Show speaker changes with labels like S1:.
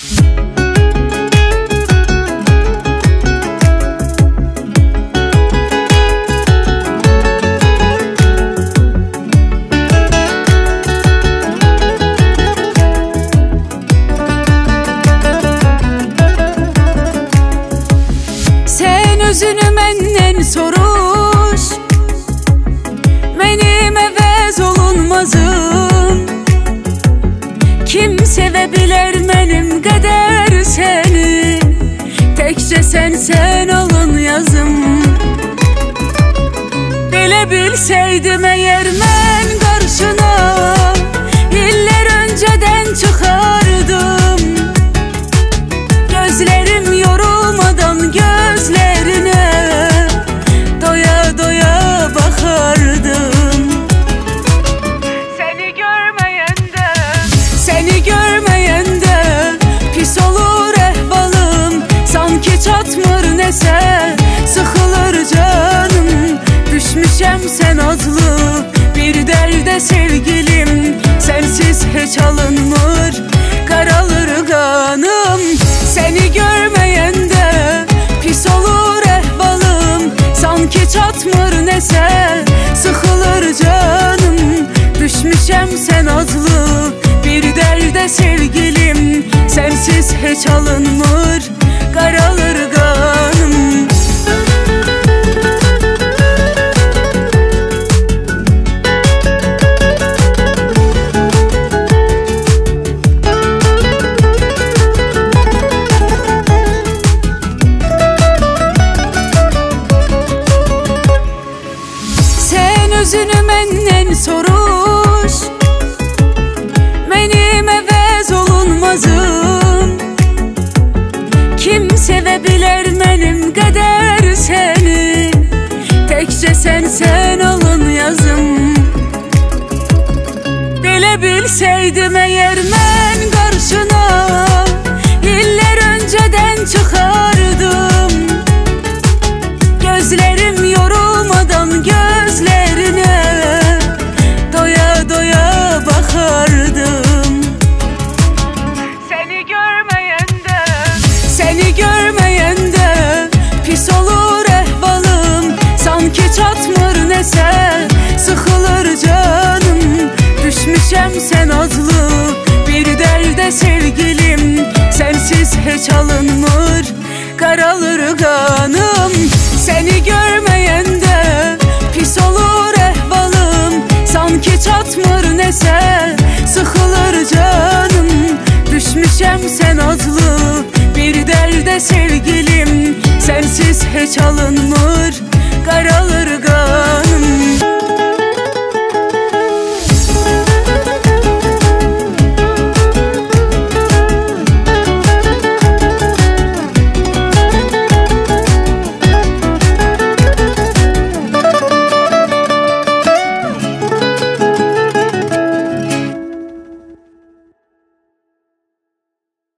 S1: Özünü məndən soruş, mənim əvəz olunmazım. Kim sevə bilər mənim qədər səni? Təkcə sən alın yazım. Belə bilsəydim əgər mən qarşına, illər öncədən çıxardım. Gözlərim yorulmadan gözlərinə doya doya baxardım. Səni görməyəndə pis olur əhvalım. Sanki çatmır nəsə, sıxılır canım. Düşmüşəm sən adlı bir dərdə sevgilim. Sənsiz heç alınmır, qaralır qanım. Səni görməyəndə pis olur əhvalım. Sanki çatmır nəsə, sıxılır canım. Düşmüşəm sən adlı bir dərdə sevgilim. Sənsiz heç alınmır, qaralır qanım. Özünü məndən soruş, mənim əvəz olunmazım. Kim sevə bilər mənim qədər səni? Təkcə sən alın yazım. Belə bilsəydim əgər mən qarşına, illər öncədən çıxardım. Gözlərim yorulmadan gözlərinə doya doya baxardım. Səni görməyəndə pis olur əhvalım. Sanki çatmır nəsə, sıxılır canım. Düşmüşəm sən adlı bir dərdə sevgilim. Sənsiz heç alınmır, qaralır qanım. Səni görməyəndə pis olur əhvalım. Sanki çatmır nəsə, sıxılır canım. Düşmüşəm sən adlı bir dərdə sevgilim. Sənsiz heç alınmır,